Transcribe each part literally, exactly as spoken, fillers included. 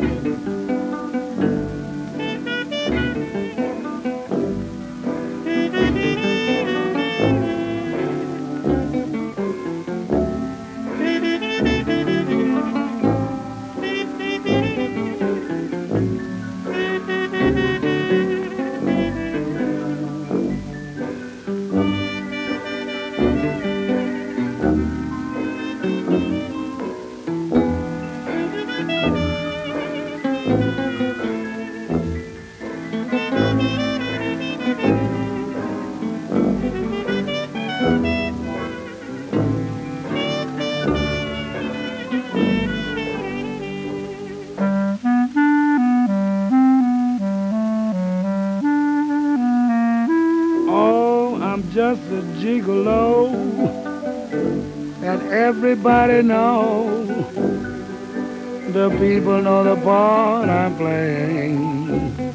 Oh, I'm just a gigolo that everybody knows. The people know the part I'm playing.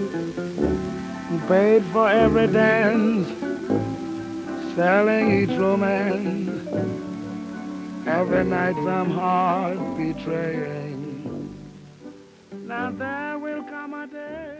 Paid for every dance, selling each romance. Every night some heart betraying. Now there will come a day